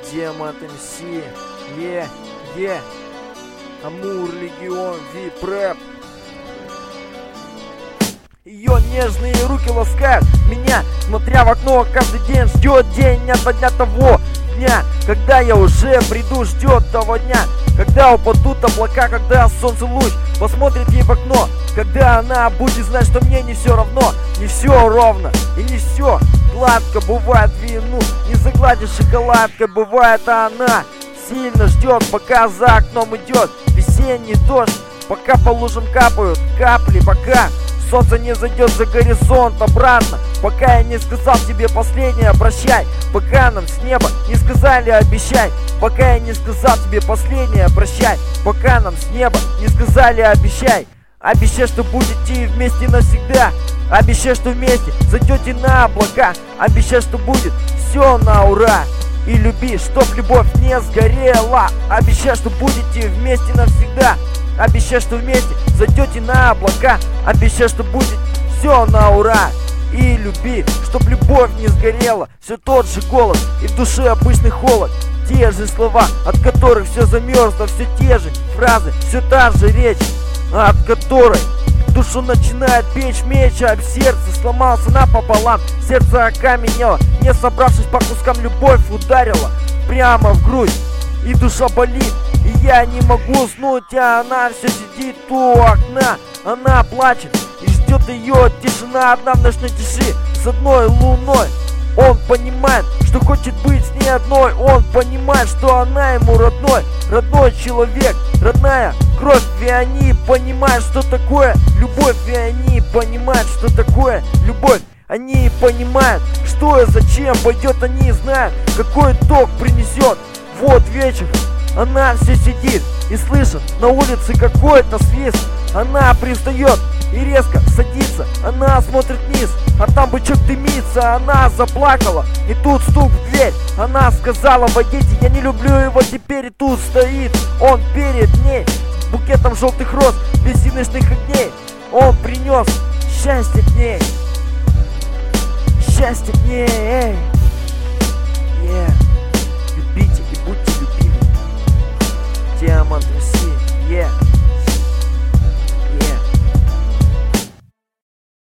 Демат МС, Амур Легион, Випрэп. Ее нежные руки ласкают меня, смотря в окно, каждый день ждет день ото дня того дня, когда я уже приду, ждет того дня, когда упадут облака, когда солнце луч посмотрит ей в окно, когда она будет знать, что мне не все равно, не все ровно и не все гладко. Бывает вину не загладишь шоколадкой, бывает она сильно ждет, пока за окном идет весенний дождь, пока по лужам капают капли, пока солнце не зайдет за горизонт обратно, пока я не сказал тебе последнее прощай, пока нам с неба не сказали обещай, пока я не сказал тебе последнее прощай, пока нам с неба не сказали обещай. Обещай, что будете вместе навсегда, обещай, что вместе зайдете на облака, обещай, что будет все на ура. И люби, чтоб любовь не сгорела. Обещай, что будете вместе навсегда, обещай, что вместе зайдете на облака, обещай, что будет все на ура. И люби, чтоб любовь не сгорела. Все тот же голос и в душе обычный холод, те же слова, от которых все замерзло, все те же фразы, все та же речь, от которой душу начинает печь меч, а в сердце сломался напополам, сердце окаменело, не собравшись по кускам, любовь ударила прямо в грудь, и душа болит, и я не могу уснуть, а она все сидит у окна, она плачет, и ждет ее тишина одна в ночной тиши с одной луной. Он понимает, что хочет быть с ней одной, он понимает, что она ему родной человек, родная кровь, и они понимают, что такое любовь, и они понимают, что такое любовь. Они понимают, что и зачем пойдет, они знают, какой итог принесет. Вот вечер, она все сидит и слышит на улице какой-то свист. Она привстает и резко садится, она смотрит вниз, а там бычок дымится. Она заплакала, и тут стук в дверь. Она сказала: войдите, я не люблю его теперь. И тут стоит он перед ней с букетом желтых роз, без ночных огней. Он принес счастье к ней, счастье к ней.